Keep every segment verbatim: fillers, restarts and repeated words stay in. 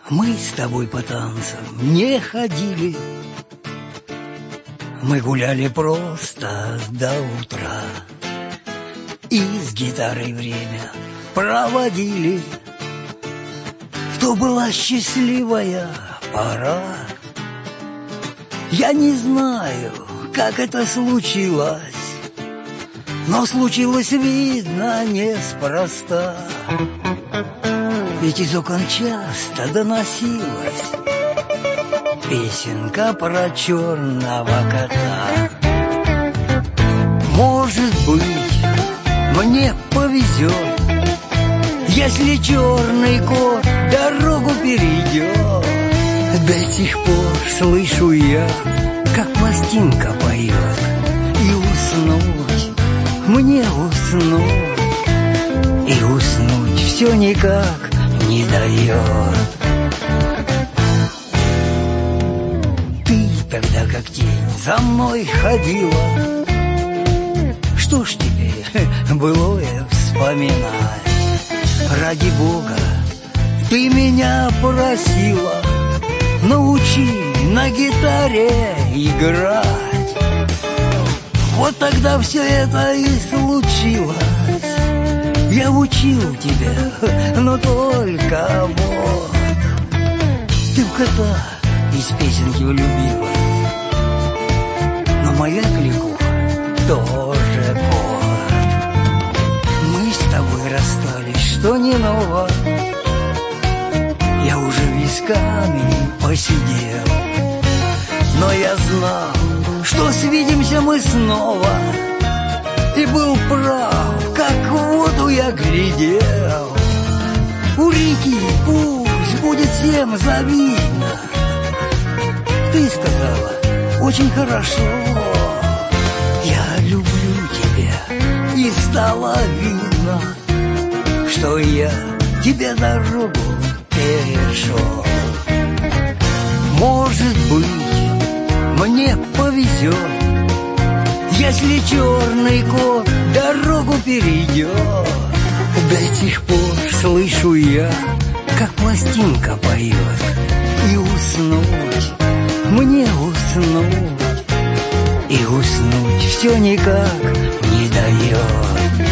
Мы с тобой по танцам не ходили, мы гуляли просто до утра и с гитарой время проводили. То была счастливая пора. Я не знаю, как это случилось, но случилось, видно, неспроста. Ведь из окон часто доносилась песенка про черного кота. Может быть, мне повезет, если черный кот дорогу перейдет. До сих пор слышу я, как пластинка поет, и уснуть, мне уснуть, и уснуть все никак не дает. Ты тогда как тень за мной ходила, что ж тебе былое вспоминать? Ради Бога, ты меня просила, научи на гитаре играть. Вот тогда все это и случилось. Я учил тебя, но только вот ты в кота из песенки влюбилась, но моя кликуха тоже кот. Мы с тобой расстались, что не ново, я уже висками посидел, но я знал, что свидимся мы снова, и был прав, как в воду я глядел. У реки пусть будет всем завидно, ты сказала очень хорошо, я люблю тебя, и стало видно, что я тебе дорогу перешел. Может быть, мне повезет, если черный кот дорогу перейдет. До сих пор слышу я, как пластинка поет, и уснуть, мне уснуть, и уснуть все никак не дает.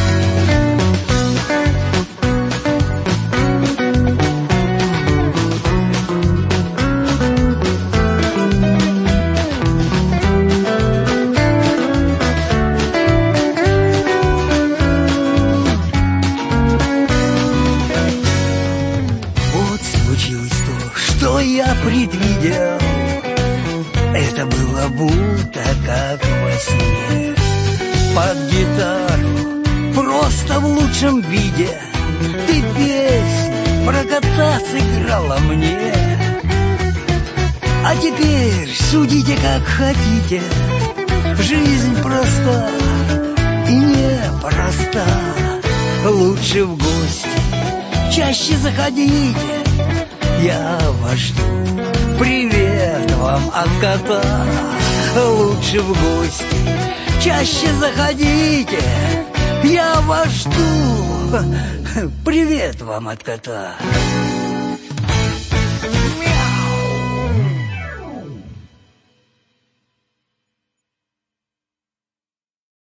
Я предвидел, это было будто как во сне. Под гитару, просто в лучшем виде, ты песню про кота сыграла мне. А теперь судите как хотите, жизнь проста и непроста. Лучше в гости чаще заходите, я вас жду, привет вам от кота. Лучше в гости чаще заходите, я вас жду, привет вам от кота.